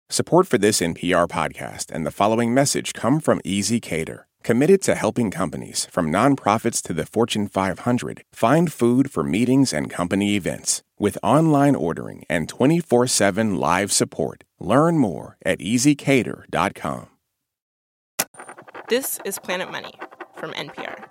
Support for this NPR podcast and the following message come from Easy Cater, committed to helping companies, from nonprofits to the Fortune 500, find food for meetings and company events. With online ordering and 24/7 live support, learn more at easycater.com. This is Planet Money from NPR.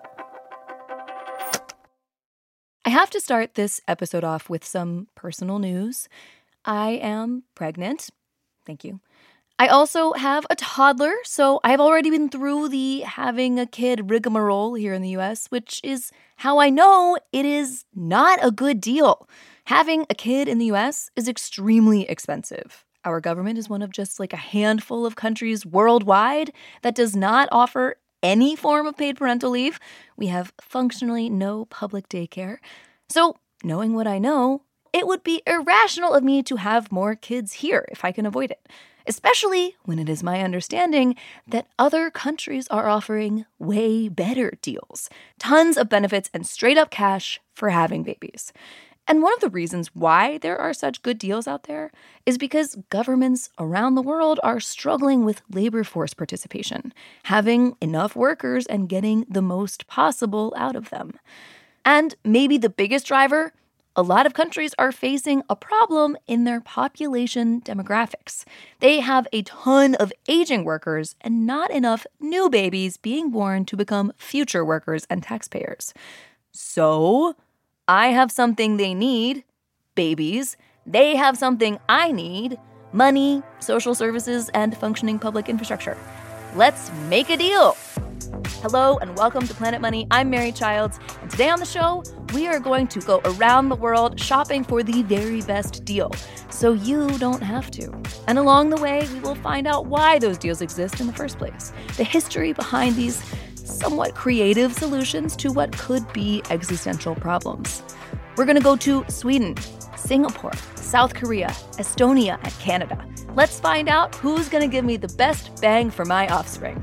I have to start this episode off with some personal news. I am pregnant. Thank you. I also have a toddler, so I've already been through the having a kid rigmarole here in the US, which is how I know it is not a good deal. Having a kid in the US is extremely expensive. Our government is one of just like a handful of countries worldwide that does not offer any form of paid parental leave. We have functionally no public daycare. So, knowing what I know, it would be irrational of me to have more kids here if I can avoid it, especially when it is my understanding that other countries are offering way better deals, tons of benefits and straight-up cash for having babies. And one of the reasons why there are such good deals out there is because governments around the world are struggling with labor force participation, having enough workers and getting the most possible out of them. And maybe the biggest driver, a lot of countries are facing a problem in their population demographics. They have a ton of aging workers and not enough new babies being born to become future workers and taxpayers. So, I have something they need, babies. They have something I need, money, social services, and functioning public infrastructure. Let's make a deal. Hello and welcome to Planet Money. I'm Mary Childs, and today on the show, we are going to go around the world shopping for the very best deal, so you don't have to. And along the way, we will find out why those deals exist in the first place, the history behind these somewhat creative solutions to what could be existential problems. We're going to go to Sweden, Singapore, South Korea, Estonia, and Canada. Let's find out who's going to give me the best bang for my offspring.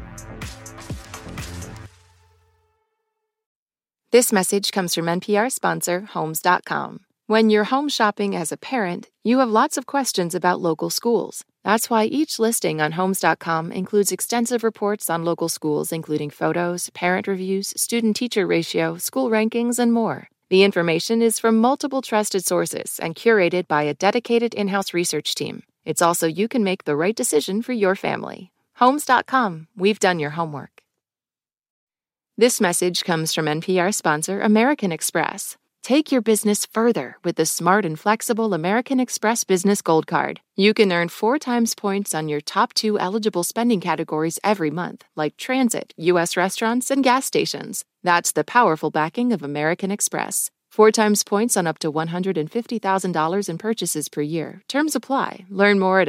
This message comes from NPR sponsor Homes.com. When you're home shopping as a parent, you have lots of questions about local schools. That's why each listing on Homes.com includes extensive reports on local schools, including photos, parent reviews, student-teacher ratio, school rankings, and more. The information is from multiple trusted sources and curated by a dedicated in-house research team. It's also you can make the right decision for your family. Homes.com. We've done your homework. This message comes from NPR sponsor American Express. Take your business further with the smart and flexible American Express Business Gold Card. You can earn 4 times points on your top 2 eligible spending categories every month, like transit, U.S. restaurants, and gas stations. That's the powerful backing of American Express. 4 times points on up to $150,000 in purchases per year. Terms apply. Learn more at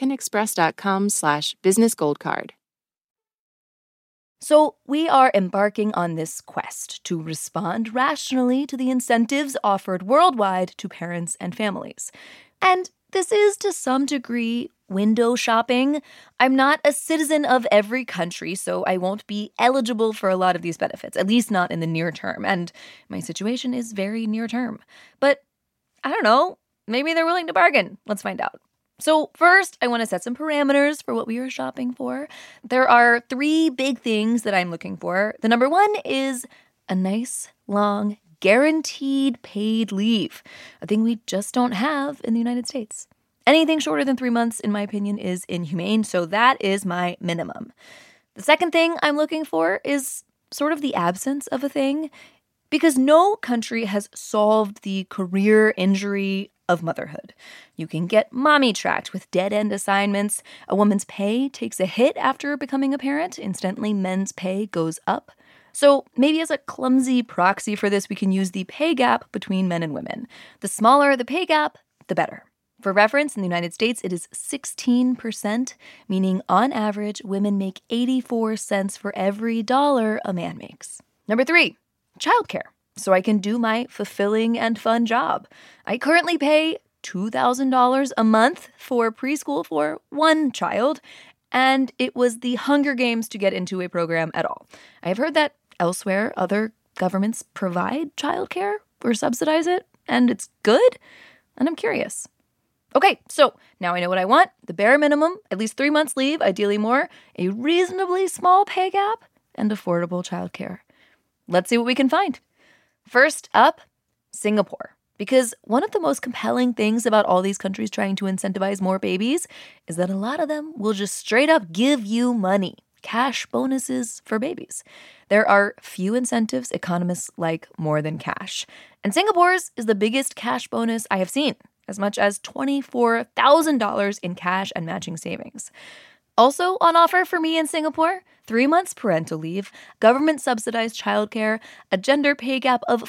americanexpress.com/businessgoldcard. So we are embarking on this quest to respond rationally to the incentives offered worldwide to parents and families. And this is, to some degree, window shopping. I'm not a citizen of every country, so I won't be eligible for a lot of these benefits, at least not in the near term. And my situation is very near term. But I don't know, maybe they're willing to bargain. Let's find out. So first, I want to set some parameters for what we are shopping for. There are 3 big things that I'm looking for. The number 1 is a nice, long, guaranteed paid leave, a thing we just don't have in the United States. Anything shorter than 3 months, in my opinion, is inhumane, so that is my minimum. The second thing I'm looking for is sort of the absence of a thing, because no country has solved the career injury of motherhood. You can get mommy tracked with dead-end assignments. A woman's pay takes a hit after becoming a parent. Instantly, men's pay goes up. So maybe as a clumsy proxy for this, we can use the pay gap between men and women. The smaller the pay gap, the better. For reference, in the United States, it is 16%, meaning on average, women make 84 cents for every dollar a man makes. Number 3, childcare, so I can do my fulfilling and fun job. I currently pay $2,000 a month for preschool for 1 child, and it was the Hunger Games to get into a program at all. I have heard that elsewhere, other governments provide childcare or subsidize it, and it's good, and I'm curious. Okay, so now I know what I want. The bare minimum, at least 3 months leave, ideally more, a reasonably small pay gap, and affordable childcare. Let's see what we can find. First up, Singapore. Because one of the most compelling things about all these countries trying to incentivize more babies is that a lot of them will just straight up give you money, cash bonuses for babies. There are few incentives economists like more than cash. And Singapore's is the biggest cash bonus I have seen, as much as $24,000 in cash and matching savings. Also on offer for me in Singapore, 3 months parental leave, government-subsidized childcare, a gender pay gap of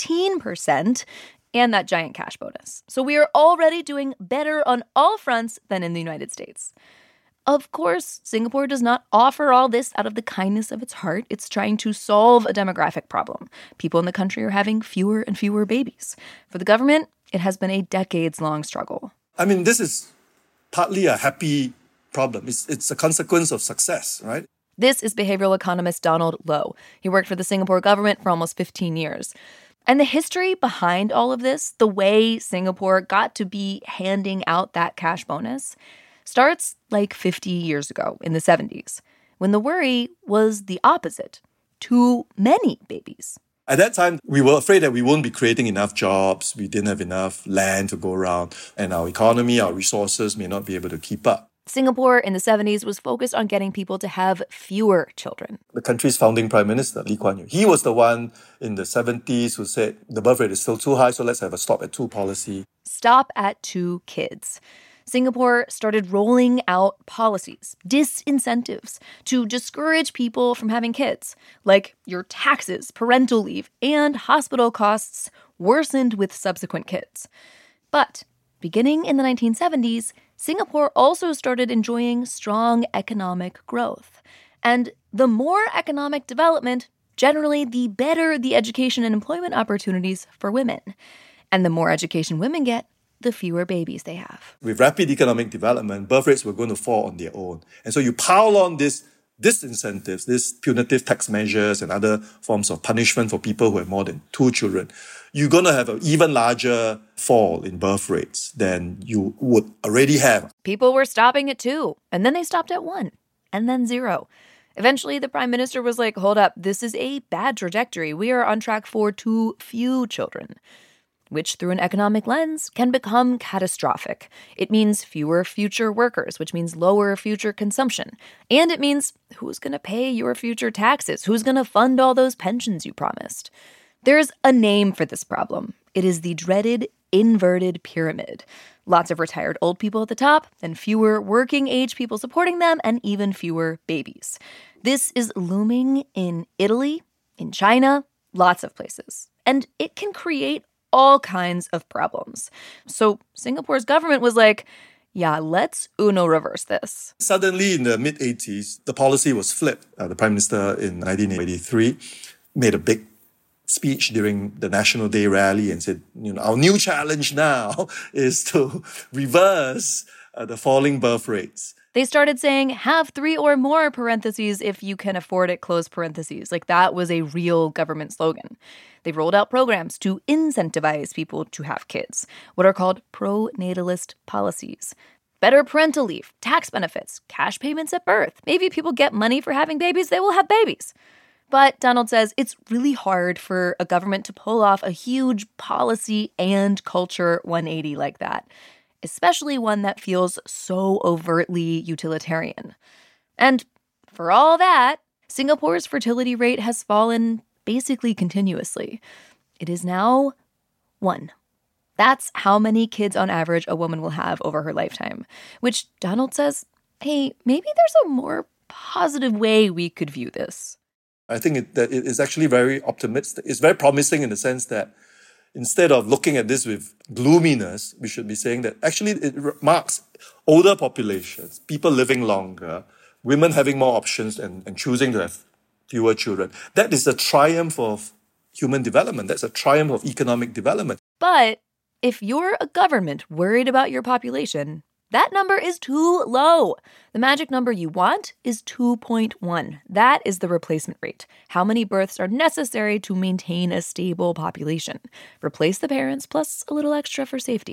14%, and that giant cash bonus. So we are already doing better on all fronts than in the United States. Of course, Singapore does not offer all this out of the kindness of its heart. It's trying to solve a demographic problem. People in the country are having fewer and fewer babies. For the government, it has been a decades-long struggle. I mean, this is partly a happy problem. It's a consequence of success, right? This is behavioral economist Donald Low. He worked for the Singapore government for almost 15 years. And the history behind all of this, the way Singapore got to be handing out that cash bonus, starts like 50 years ago in the 70s, when the worry was the opposite. Too many babies. At that time, we were afraid that we won't be creating enough jobs, we didn't have enough land to go around, and our economy, our resources may not be able to keep up. Singapore in the 70s was focused on getting people to have fewer children. The country's founding prime minister, Lee Kuan Yew, he was the one in the 70s who said the birth rate is still too high, so let's have a stop at 2 policy. Stop at 2 kids. Singapore started rolling out policies, disincentives, to discourage people from having kids, like your taxes, parental leave, and hospital costs worsened with subsequent kids. But beginning in the 1970s, Singapore also started enjoying strong economic growth. And the more economic development, generally the better the education and employment opportunities for women. And the more education women get, the fewer babies they have. With rapid economic development, birth rates were going to fall on their own. And so you pile on these disincentives, these punitive tax measures and other forms of punishment for people who have more than 2 children, you're going to have an even larger fall in birth rates than you would already have. People were stopping at 2, and then they stopped at 1, and then 0. Eventually, the prime minister was like, hold up, this is a bad trajectory. We are on track for too few children, which through an economic lens can become catastrophic. It means fewer future workers, which means lower future consumption. And it means who's going to pay your future taxes? Who's going to fund all those pensions you promised? There's a name for this problem. It is the dreaded inverted pyramid. Lots of retired old people at the top, and fewer working age people supporting them, and even fewer babies. This is looming in Italy, in China, lots of places. And it can create all kinds of problems. So Singapore's government was like, yeah, let's reverse this. Suddenly, in the mid-80s, the policy was flipped. The Prime Minister in 1983 made a big speech during the National Day rally and said, our new challenge now is to reverse the falling birth rates. They started saying, have 3 or more parentheses if you can afford it, close parentheses. Like that was a real government slogan. They rolled out programs to incentivize people to have kids, what are called pro-natalist policies. Better parental leave, tax benefits, cash payments at birth. Maybe people get money for having babies, they will have babies. But Donald says it's really hard for a government to pull off a huge policy and culture 180 like that, especially one that feels so overtly utilitarian. And for all that, Singapore's fertility rate has fallen basically continuously. It is now 1. That's how many kids on average a woman will have over her lifetime, which Donald says, hey, maybe there's a more positive way we could view this. I think that it is actually very optimistic. It's very promising in the sense that instead of looking at this with gloominess, we should be saying that actually it marks older populations, people living longer, women having more options and choosing to have fewer children. That is a triumph of human development. That's a triumph of economic development. But if you're a government worried about your population, that number is too low. The magic number you want is 2.1. That is the replacement rate. How many births are necessary to maintain a stable population? Replace the parents plus a little extra for safety.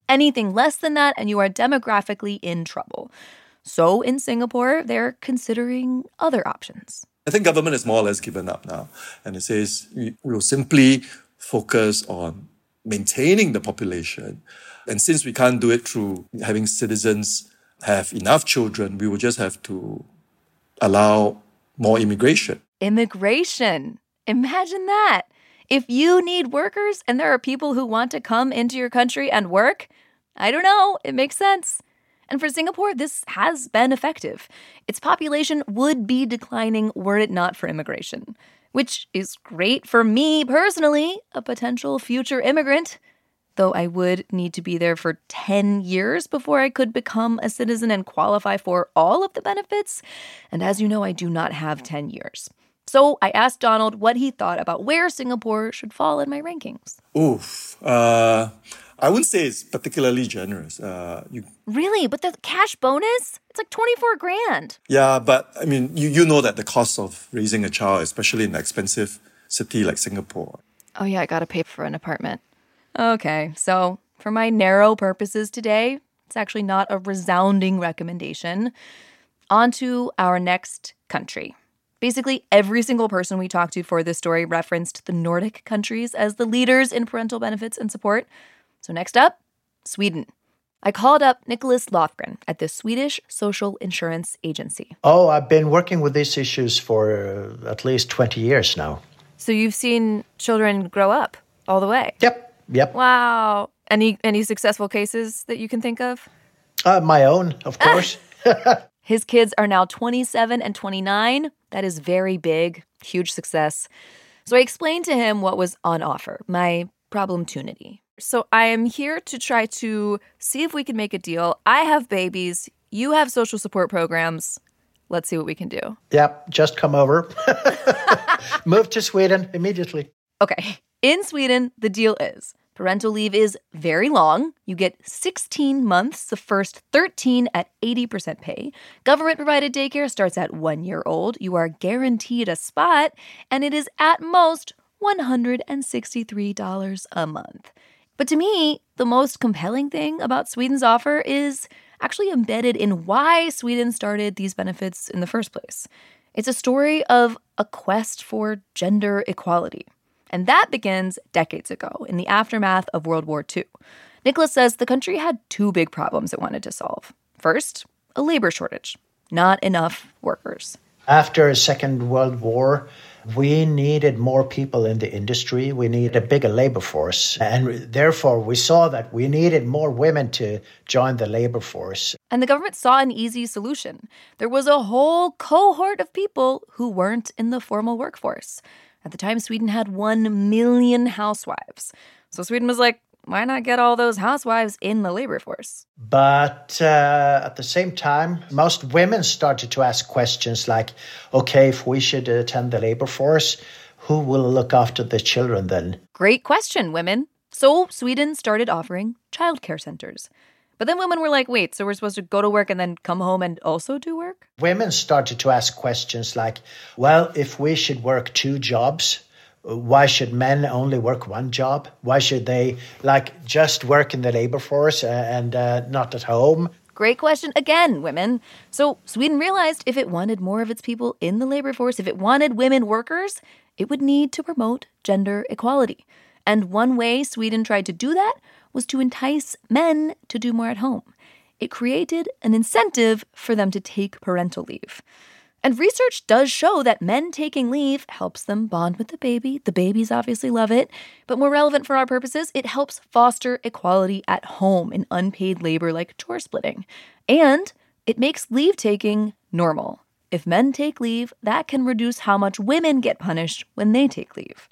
Anything less than that, and you are demographically in trouble. So in Singapore, they're considering other options. I think government has more or less given up now. And it says we will simply focus on maintaining the population. And since we can't do it through having citizens have enough children, we will just have to allow more immigration. Immigration. Imagine that. If you need workers and there are people who want to come into your country and work, I don't know, it makes sense. And for Singapore, this has been effective. Its population would be declining were it not for immigration, which is great for me personally, a potential future immigrant, though I would need to be there for 10 years before I could become a citizen and qualify for all of the benefits. And as you know, I do not have 10 years. So I asked Donald what he thought about where Singapore should fall in my rankings. I wouldn't say it's particularly generous. Really? But the cash bonus? It's like 24 grand. Yeah, but I mean, you know that the cost of raising a child, especially in an expensive city like Singapore. Oh yeah, I gotta pay for an apartment. Okay, so for my narrow purposes today, it's actually not a resounding recommendation. On to our next country. Basically, every single person we talked to for this story referenced the Nordic countries as the leaders in parental benefits and support. So next up, Sweden. I called up Nicholas Lothgren at the Swedish Social Insurance Agency. Oh, I've been working with these issues for at least 20 years now. So you've seen children grow up all the way? Yep. Wow. Any successful cases that you can think of? My own, of course. His kids are now 27 and 29. That is very big, huge success. So I explained to him what was on offer, my problemtunity. So I am here to try to see if we can make a deal. I have babies. You have social support programs. Let's see what we can do. Yep, just come over. Move to Sweden immediately. Okay. In Sweden, the deal is parental leave is very long. You get 16 months, the first 13 at 80% pay. Government-provided daycare starts at 1 year old. You are guaranteed a spot, and it is at most $163 a month. But to me, the most compelling thing about Sweden's offer is actually embedded in why Sweden started these benefits in the first place. It's a story of a quest for gender equality. And that begins decades ago in the aftermath of World War II. Nicholas says the country had two big problems it wanted to solve. First, a labor shortage. Not enough workers. After the Second World War, we needed more people in the industry. We needed a bigger labor force. And therefore, we saw that we needed more women to join the labor force. And the government saw an easy solution. There was a whole cohort of people who weren't in the formal workforce. At the time, Sweden had 1 million housewives. So Sweden was like, why not get all those housewives in the labor force? But at the same time, most women started to ask questions like, okay, if we should attend the labor force, who will look after the children then? Great question, women. So Sweden started offering childcare centers. But then women were like, wait, so we're supposed to go to work and then come home and also do work? Women started to ask questions like, well, if we should work 2 jobs, why should men only work 1 job? Why should they just work in the labor force and not at home? Great question again, women. So Sweden realized if it wanted more of its people in the labor force, if it wanted women workers, it would need to promote gender equality. And one way Sweden tried to do that was to entice men to do more at home. It created an incentive for them to take parental leave. And research does show that men taking leave helps them bond with the baby. The babies obviously love it. But more relevant for our purposes, it helps foster equality at home in unpaid labor like chore splitting. And it makes leave taking normal. If men take leave, that can reduce how much women get punished when they take leave.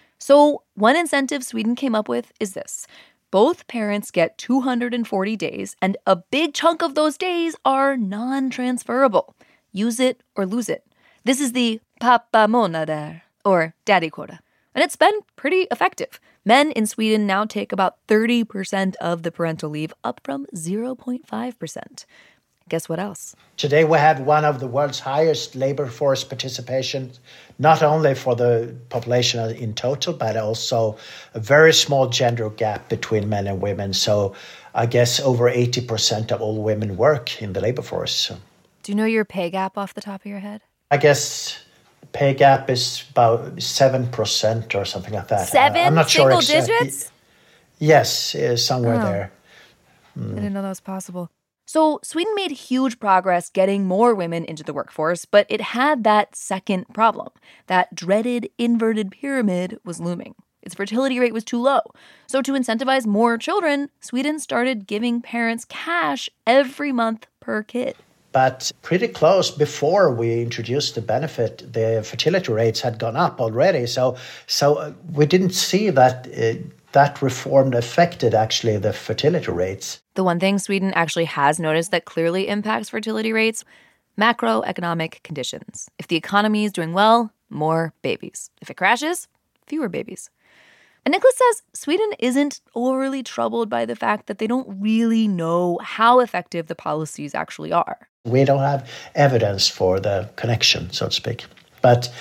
So one incentive Sweden came up with is this. Both parents get 240 days, and a big chunk of those days are non-transferable. Use it or lose it. This is the pappamånader, or daddy quota. And it's been pretty effective. Men in Sweden now take about 30% of the parental leave, up from 0.5%. Guess what else? Today we have one of the world's highest labor force participation, not only for the population in total, but also a very small gender gap between men and women. So I guess over 80% of all women work in the labor force. So Do you know your pay gap off the top of your head? I guess pay gap is about 7% or something like that. Seven? I'm not sure Single digits? Yes, somewhere there. I didn't know that was possible. So Sweden made huge progress getting more women into the workforce, but it had that second problem. That dreaded inverted pyramid was looming. Its fertility rate was too low. So to incentivize more children, Sweden started giving parents cash every month per kid. But pretty close before we introduced the benefit, the fertility rates had gone up already. So we didn't see that that reform affected actually the fertility rates. The one thing Sweden actually has noticed that clearly impacts fertility rates, macroeconomic conditions. If the economy is doing well, more babies. If it crashes, fewer babies. And Nicholas says Sweden isn't overly troubled by the fact that they don't really know how effective the policies actually are. We don't have evidence for the connection, so to speak. But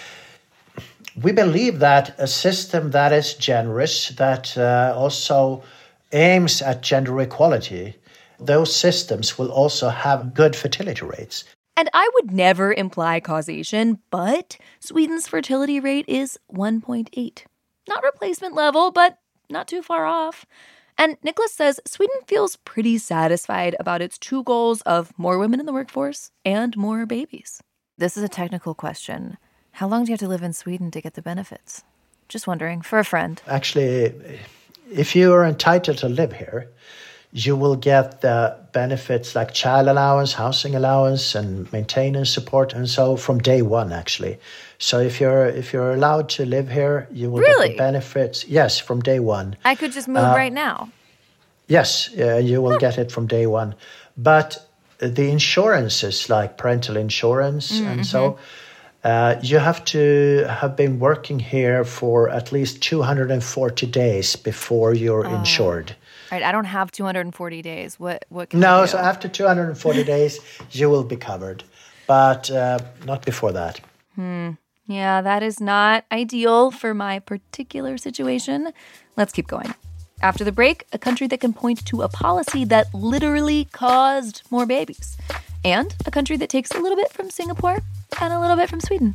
we believe that a system that is generous, that also aims at gender equality, those systems will also have good fertility rates. And I would never imply causation, but Sweden's fertility rate is 1.8. Not replacement level, but not too far off. And Nicholas says Sweden feels pretty satisfied about its two goals of more women in the workforce and more babies. This is a technical question. How long do you have to live in Sweden to get the benefits? Just wondering, for a friend. Actually, if you are entitled to live here, you will get the benefits like child allowance, housing allowance, and maintenance support, and so from day one, actually. So if you're allowed to live here, you will get the benefits. Yes, from day one. I could just move right now. Yes, you will get it from day one. But the insurances, like parental insurance and so, you have to have been working here for at least 240 days before you're insured. Right, I don't have 240 days. What can No, I do? so after 240 days, you will be covered. But not before that. Yeah, that is not ideal for my particular situation. Let's keep going. After the break, a country that can point to a policy that literally caused more babies. And a country that takes a little bit from Singapore and a little bit from Sweden.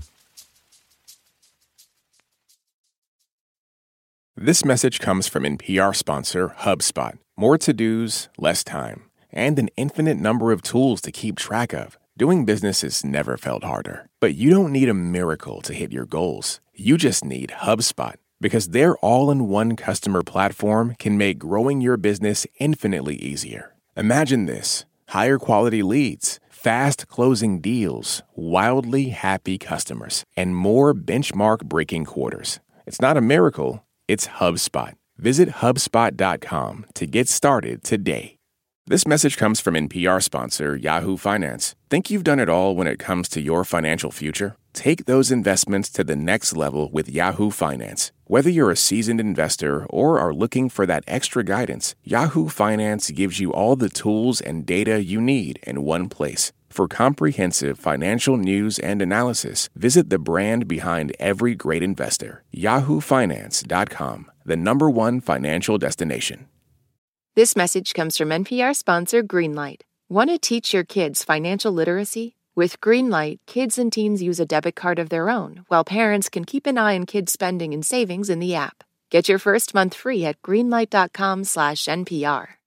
This message comes from NPR sponsor HubSpot. More to-dos, less time, and an infinite number of tools to keep track of. Doing business has never felt harder. But you don't need a miracle to hit your goals. You just need HubSpot, because their all-in-one customer platform can make growing your business infinitely easier. Imagine this: higher quality leads, fast closing deals, wildly happy customers, and more benchmark-breaking quarters. It's not a miracle, it's HubSpot. Visit HubSpot.com to get started today. This message comes from NPR sponsor Yahoo Finance. Think you've done it all when it comes to your financial future? Take those investments to the next level with Yahoo Finance. Whether you're a seasoned investor or are looking for that extra guidance, Yahoo Finance gives you all the tools and data you need in one place. For comprehensive financial news and analysis, visit the brand behind every great investor, yahoofinance.com, the #1 financial destination. This message comes from NPR sponsor Greenlight. Want to teach your kids financial literacy? With Greenlight, kids and teens use a debit card of their own, while parents can keep an eye on kids' spending and savings in the app. Get your first month free at greenlight.com/NPR.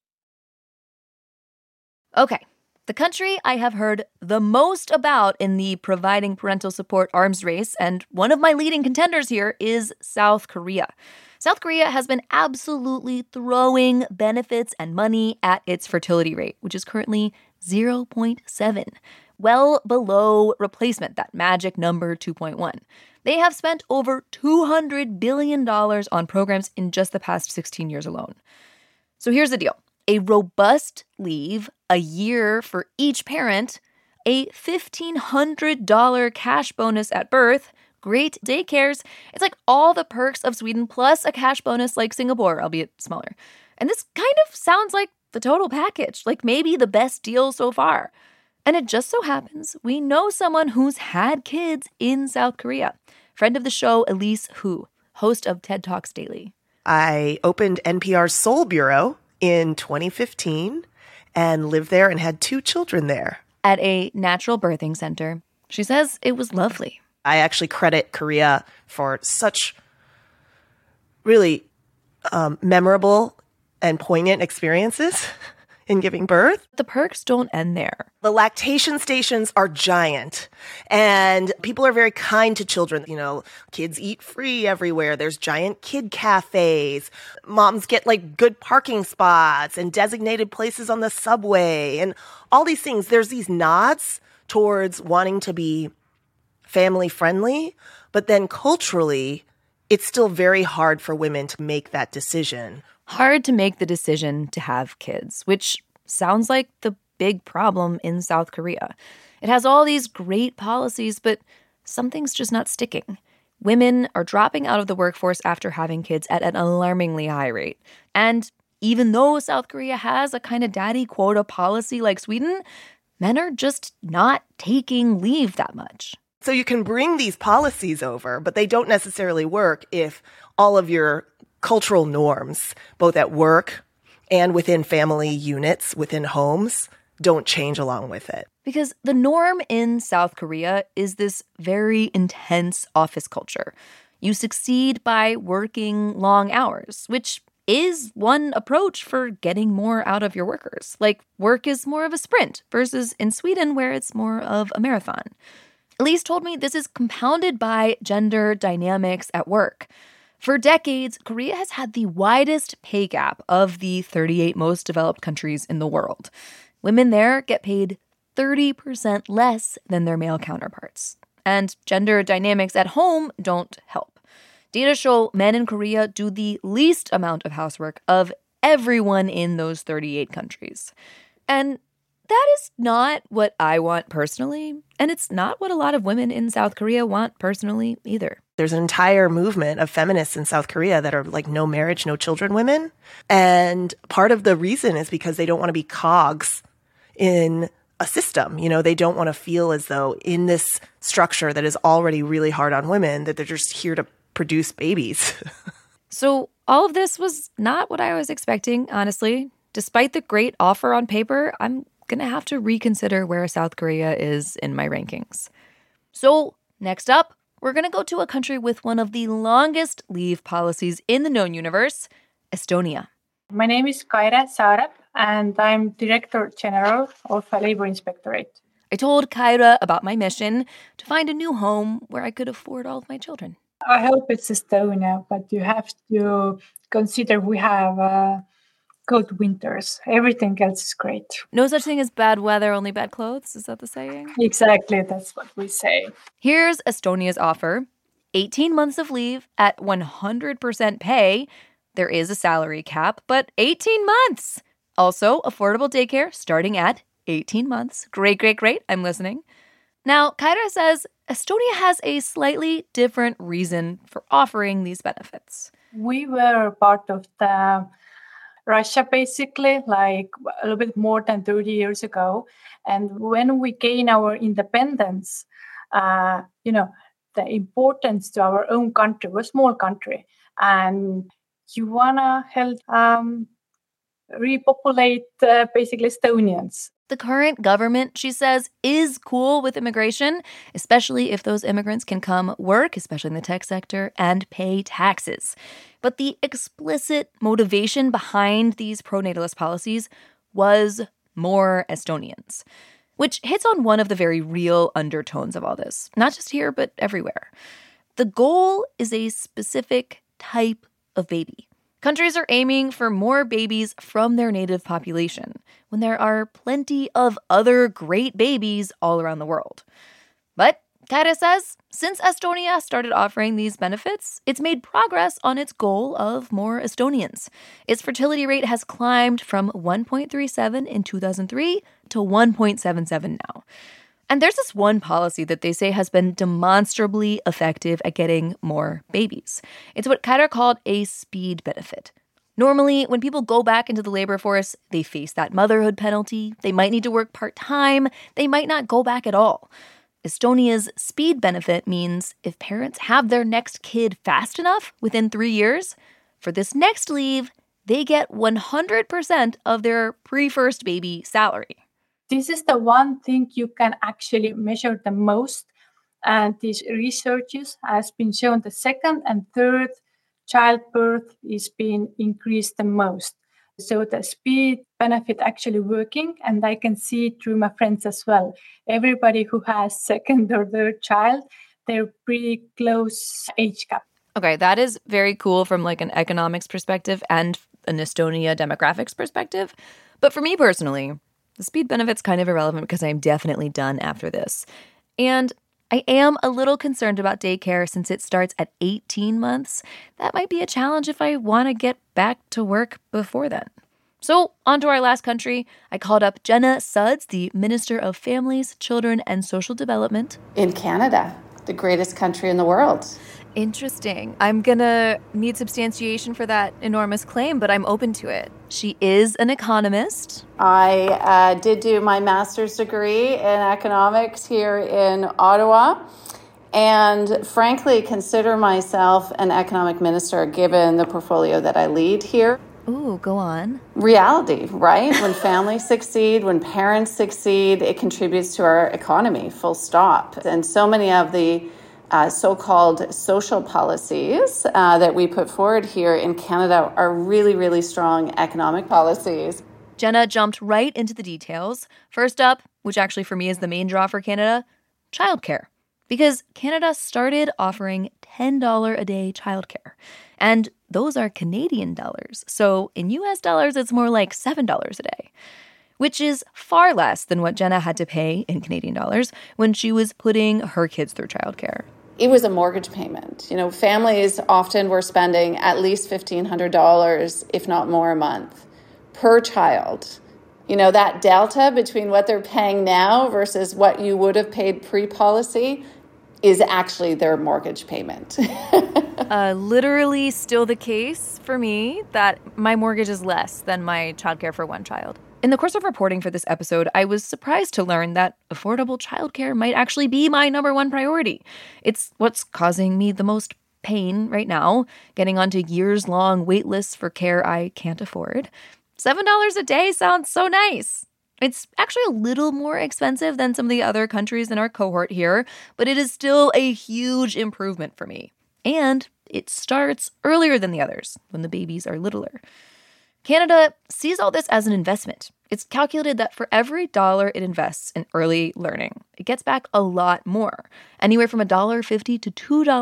Okay, the country I have heard the most about in the providing parental support arms race, and one of my leading contenders here, is South Korea. South Korea has been absolutely throwing benefits and money at its fertility rate, which is currently 0.7, well below replacement, that magic number 2.1. They have spent over $200 billion on programs in just the past 16 years alone. So here's the deal. A robust leave, a year for each parent, a $1,500 cash bonus at birth, great daycares. It's like all the perks of Sweden plus a cash bonus like Singapore, albeit smaller. And this kind of sounds like the total package, like maybe the best deal so far. And it just so happens we know someone who's had kids in South Korea. Friend of the show, Elise Hu, host of TED Talks Daily. I opened NPR's Seoul Bureau in 2015 and lived there and had 2 children there. At a natural birthing center, she says it was lovely. I actually credit Korea for such really memorable and poignant experiences in giving birth. The perks don't end there. The lactation stations are giant, and people are very kind to children. You know, kids eat free everywhere. There's giant kid cafes. Moms get like good parking spots and designated places on the subway and all these things. There's these nods towards wanting to be family friendly, but then culturally, it's still very hard for women to make that decision. Hard to make the decision to have kids, which sounds like the big problem in South Korea. It has all these great policies, but something's just not sticking. Women are dropping out of the workforce after having kids at an alarmingly high rate. And even though South Korea has a kind of daddy quota policy like Sweden, men are just not taking leave that much. So you can bring these policies over, but they don't necessarily work if all of your cultural norms, both at work and within family units, within homes, don't change along with it. Because the norm in South Korea is this very intense office culture. You succeed by working long hours, which is one approach for getting more out of your workers. Like, work is more of a sprint versus in Sweden, where it's more of a marathon. Elise told me this is compounded by gender dynamics at work. For decades, Korea has had the widest pay gap of the 38 most developed countries in the world. Women there get paid 30% less than their male counterparts. And gender dynamics at home don't help. Data show men in Korea do the least amount of housework of everyone in those 38 countries. And that is not what I want personally, and it's not what a lot of women in South Korea want personally either. There's an entire movement of feminists in South Korea that are like no marriage, no children women. And part of the reason is because they don't want to be cogs in a system. You know, they don't want to feel as though in this structure that is already really hard on women, that they're just here to produce babies. So all of this was not what I was expecting, honestly. Despite the great offer on paper, I'm going to have to reconsider where South Korea is in my rankings. So next up, we're going to go to a country with one of the longest leave policies in the known universe, Estonia. My name is Kaire Saarep, and I'm Director General of a Labor Inspectorate. I told Kaire about my mission to find a new home where I could afford all of my children. I hope it's Estonia, but you have to consider we have good winters. Everything else is great. No such thing as bad weather, only bad clothes. Is that the saying? Exactly, that's what we say. Here's Estonia's offer. 18 months of leave at 100% pay. There is a salary cap, but 18 months. Also, affordable daycare starting at 18 months. Great, great, great. I'm listening. Now, Kaire says Estonia has a slightly different reason for offering these benefits. We were part of the Russia, basically, like a little bit more than 30 years ago. And when we gain our independence, the importance to our own country, we're a small country, and you want to help repopulate basically Estonians. The current government, she says, is cool with immigration, especially if those immigrants can come work, especially in the tech sector, and pay taxes. But the explicit motivation behind these pro-natalist policies was more Estonians, which hits on one of the very real undertones of all this, not just here, but everywhere. The goal is a specific type of baby. Countries are aiming for more babies from their native population when there are plenty of other great babies all around the world. But Kaire says since Estonia started offering these benefits, it's made progress on its goal of more Estonians. Its fertility rate has climbed from 1.37 in 2003 to 1.77 now. And there's this one policy that they say has been demonstrably effective at getting more babies. It's what Kaire called a speed benefit. Normally, when people go back into the labor force, they face that motherhood penalty. They might need to work part-time. They might not go back at all. Estonia's speed benefit means if parents have their next kid fast enough within 3 years, for this next leave, they get 100% of their pre-first baby salary. This is the one thing you can actually measure the most. And these researches has been shown the second and third childbirth is being increased the most. So the speed benefit actually working, and I can see it through my friends as well. Everybody who has second or third child, they're pretty close age gap. Okay, that is very cool from like an economics perspective and an Estonia demographics perspective. But for me personally, the speed benefit's kind of irrelevant because I'm definitely done after this. And I am a little concerned about daycare since it starts at 18 months. That might be a challenge if I want to get back to work before then. So, on to our last country. I called up Jenna Sudds, the Minister of Families, Children, and Social Development. In Canada, the greatest country in the world. Interesting. I'm gonna need substantiation for that enormous claim, but I'm open to it. She is an economist. I did do my master's degree in economics here in Ottawa, and frankly consider myself an economic minister given the portfolio that I lead here. Ooh, go on. Reality, right? When families succeed, when parents succeed, it contributes to our economy, full stop. And so many of the so-called social policies that we put forward here in Canada are really, really strong economic policies. Jenna jumped right into the details. First up, which actually for me is the main draw for Canada, childcare. Because Canada started offering $10 a day childcare. And those are Canadian dollars. So in US dollars, it's more like $7 a day, which is far less than what Jenna had to pay in Canadian dollars when she was putting her kids through childcare. It was a mortgage payment. You know, families often were spending at least $1,500, if not more, a month per child. You know, that delta between what they're paying now versus what you would have paid pre-policy is actually their mortgage payment. Literally still the case for me that my mortgage is less than my childcare for one child. In the course of reporting for this episode, I was surprised to learn that affordable childcare might actually be my number one priority. It's what's causing me the most pain right now, getting onto years-long wait lists for care I can't afford. $7 a day sounds so nice. It's actually a little more expensive than some of the other countries in our cohort here, but it is still a huge improvement for me. And it starts earlier than the others, when the babies are littler. Canada sees all this as an investment. It's calculated that for every dollar it invests in early learning, it gets back a lot more, anywhere from $1.50 to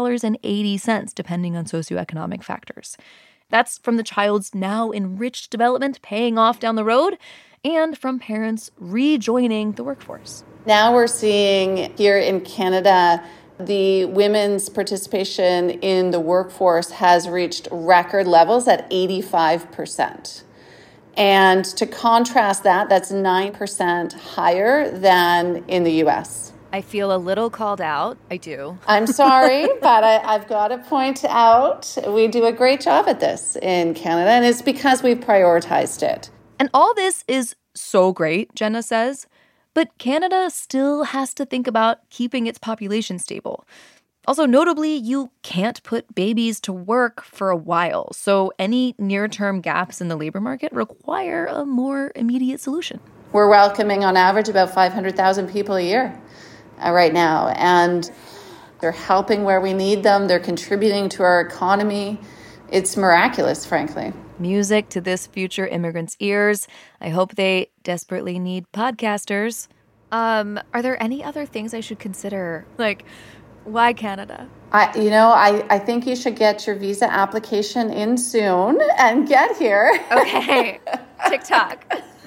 $2.80, depending on socioeconomic factors. That's from the child's now enriched development paying off down the road, and from parents rejoining the workforce. Now we're seeing here in Canada, the women's participation in the workforce has reached record levels at 85%. And to contrast that, that's 9% higher than in the US. I feel a little called out. I do. I'm sorry, but I've got to point out we do a great job at this in Canada, and it's because we've prioritized it. And all this is so great, Jenna says, but Canada still has to think about keeping its population stable. Also, notably, you can't put babies to work for a while, so any near-term gaps in the labor market require a more immediate solution. We're welcoming, on average, about 500,000 people a year right now, and they're helping where we need them. They're contributing to our economy. It's miraculous, frankly. Music to this future immigrant's ears. I hope they desperately need podcasters. Are there any other things I should consider? Like, why Canada? I think you should get your visa application in soon and get here. Okay, TikTok.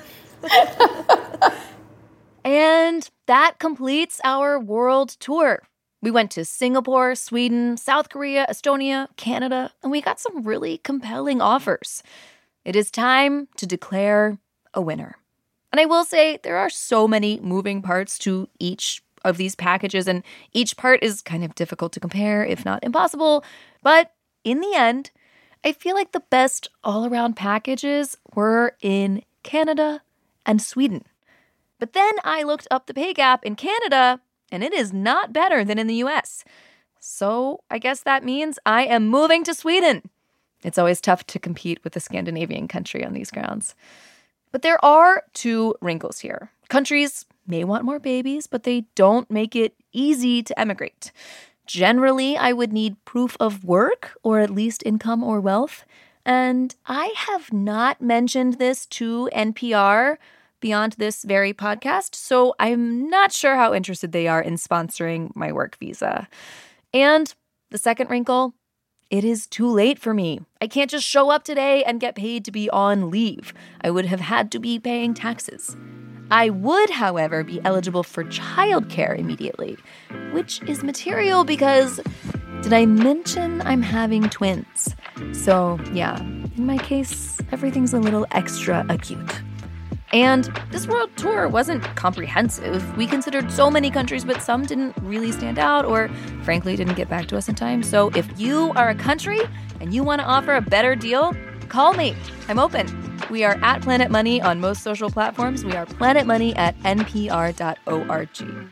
And that completes our world tour. We went to Singapore, Sweden, South Korea, Estonia, Canada, and we got some really compelling offers. It is time to declare a winner. And I will say there are so many moving parts to each of these packages, and each part is kind of difficult to compare, if not impossible. But in the end, I feel like the best all-around packages were in Canada and Sweden. But then I looked up the pay gap in Canada, and it is not better than in the US. So I guess that means I am moving to Sweden. It's always tough to compete with a Scandinavian country on these grounds. But there are two wrinkles here. Countries may want more babies, but they don't make it easy to emigrate. Generally, I would need proof of work, or at least income or wealth. And I have not mentioned this to NPR beyond this very podcast, so I'm not sure how interested they are in sponsoring my work visa. And the second wrinkle, it is too late for me. I can't just show up today and get paid to be on leave. I would have had to be paying taxes. I would, however, be eligible for childcare immediately, which is material because, did I mention I'm having twins? So, yeah, in my case, everything's a little extra acute. And this world tour wasn't comprehensive. We considered so many countries, but some didn't really stand out or, frankly, didn't get back to us in time. So if you are a country and you want to offer a better deal, call me. I'm open. We are at Planet Money on most social platforms. We are planetmoney@npr.org.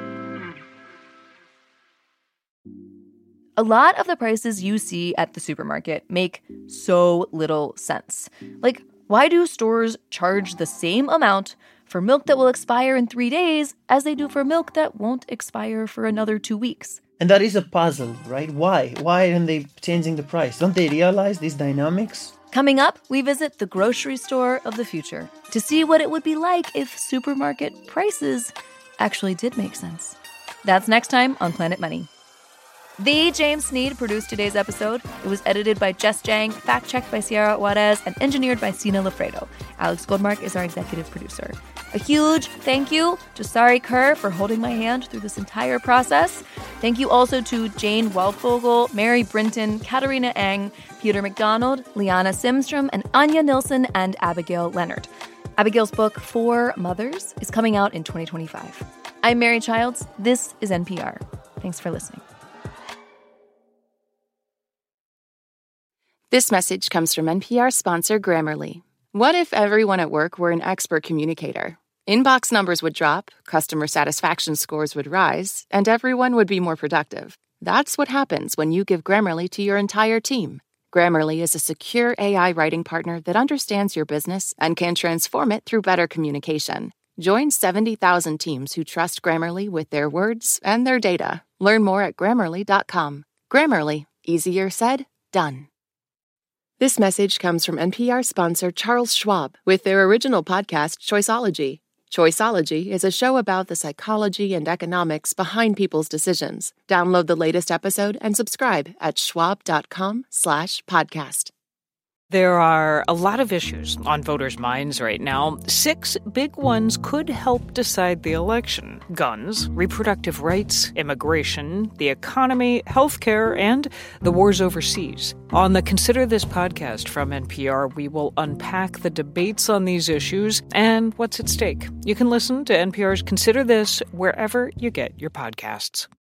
A lot of the prices you see at the supermarket make so little sense. Like, why do stores charge the same amount for milk that will expire in 3 days as they do for milk that won't expire for another 2 weeks? And that is a puzzle, right? Why? Why aren't they changing the price? Don't they realize these dynamics? Coming up, we visit the grocery store of the future to see what it would be like if supermarket prices actually did make sense. That's next time on Planet Money. The James Sneed produced today's episode. It was edited by Jess Jang, fact-checked by Sierra Juarez, and engineered by Sina Lafredo. Alex Goldmark is our executive producer. A huge thank you to Sari Kerr for holding my hand through this entire process. Thank you also to Jane Waldvogel, Mary Brinton, Katarina Eng, Peter McDonald, Liana Simstrom, and Anya Nilsson and Abigail Leonard. Abigail's book, For Mothers, is coming out in 2025. I'm Mary Childs. This is NPR. Thanks for listening. This message comes from NPR sponsor Grammarly. What if everyone at work were an expert communicator? Inbox numbers would drop, customer satisfaction scores would rise, and everyone would be more productive. That's what happens when you give Grammarly to your entire team. Grammarly is a secure AI writing partner that understands your business and can transform it through better communication. Join 70,000 teams who trust Grammarly with their words and their data. Learn more at Grammarly.com. Grammarly. Easier said, done. This message comes from NPR sponsor Charles Schwab with their original podcast, Choiceology. Choiceology is a show about the psychology and economics behind people's decisions. Download the latest episode and subscribe at schwab.com/podcast. There are a lot of issues on voters' minds right now. 6 big ones could help decide the election: guns, reproductive rights, immigration, the economy, healthcare, and the wars overseas. On the Consider This podcast from NPR, we will unpack the debates on these issues and what's at stake. You can listen to NPR's Consider This wherever you get your podcasts.